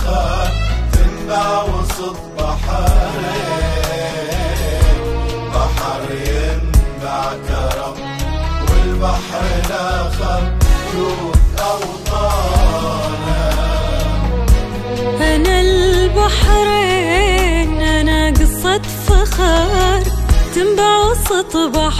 الآخر تنبع وسط بحرين، بحر ينبع كرم والبحر الآخر جود أوطانه. أنا البحرين أنا قصة فخر تنبع وسط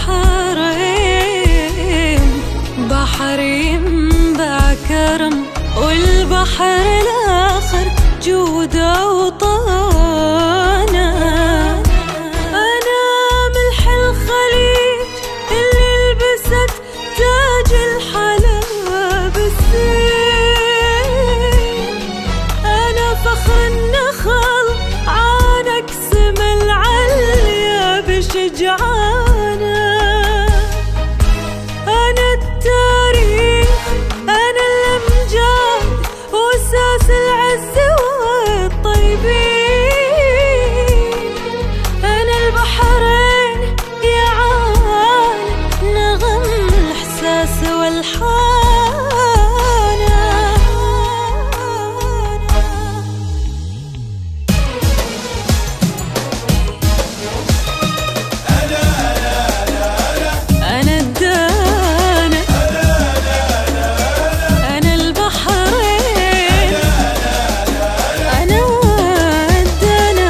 بحرين، بحر ينبع كرم والبحر الآخر جود أوطانه. أنا ملح الخليج اللي لبست تاج الحلا بالسين، أنا فخر النخل عانك سما العليا بشجعانه. أنا التاريخ أنا الأمجاد وأساس العز والطيبين، أنا البحرين يا عالم نغم الإحساس والحانة. أنا الدانة، أنا البحرين، أنا الدانة،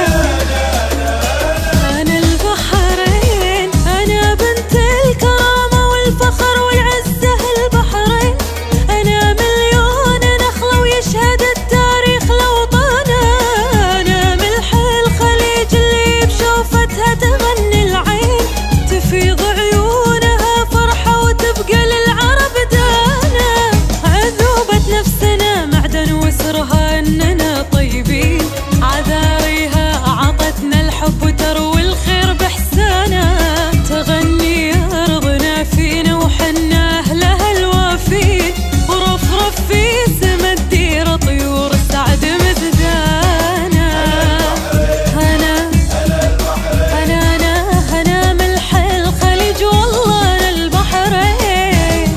أنا البحرين، أنا بنت الكرامة والفخر والعزة البحرين، أنا مليون نخلة ويشهد التاريخ لوطنه، أنا ملح الخليج اللي بشوفتها تغني العين، تفيض عيونها فرحة وتبقى للعرب دانة. عذوبة نفسنا معدن وسرها إننا طيبين، عذاريها عطتنا الحب وتروي الخير بإحسانها، تغني أرضنا فينا وحنا أهلها الوافين، ورفرف في سما الديرة طيور السعد مزدانة. أنا ملح الخليج والله أنا البحرين.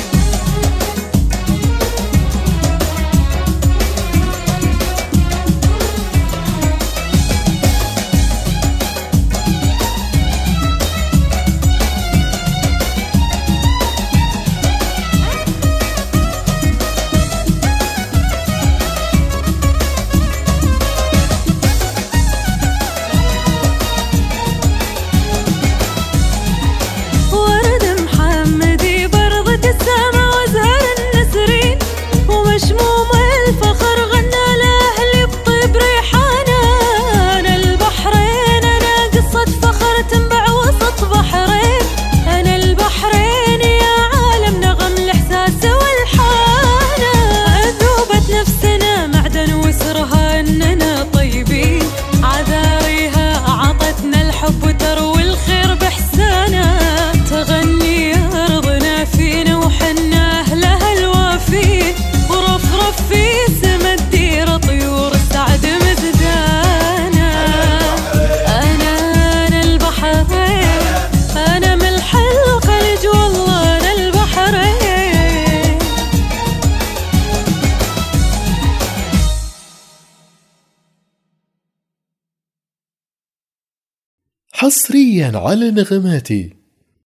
ورد محمدي برضة السما وزهر النسرين، ومشموم الفخر غنى لأهلي بطيب ريحانة. أنا البحرين أنا قصة فخر تنبع وسط بحرين، أنا البحرين يا عالم نغم الإحساس والحانة. عذوبة نفسنا معدن وسرها إننا طيبين، عذاريها عطتنا الحب وتروي الخير بإحسانها، تغني أرضنا فينا وحنا أهلها الوافين، ورفرف في سما الديرة طيور السعد مزدانة. أنا البحرين، أنا ملح الخليج والله أنا البحرين. حصريا على نغماتي.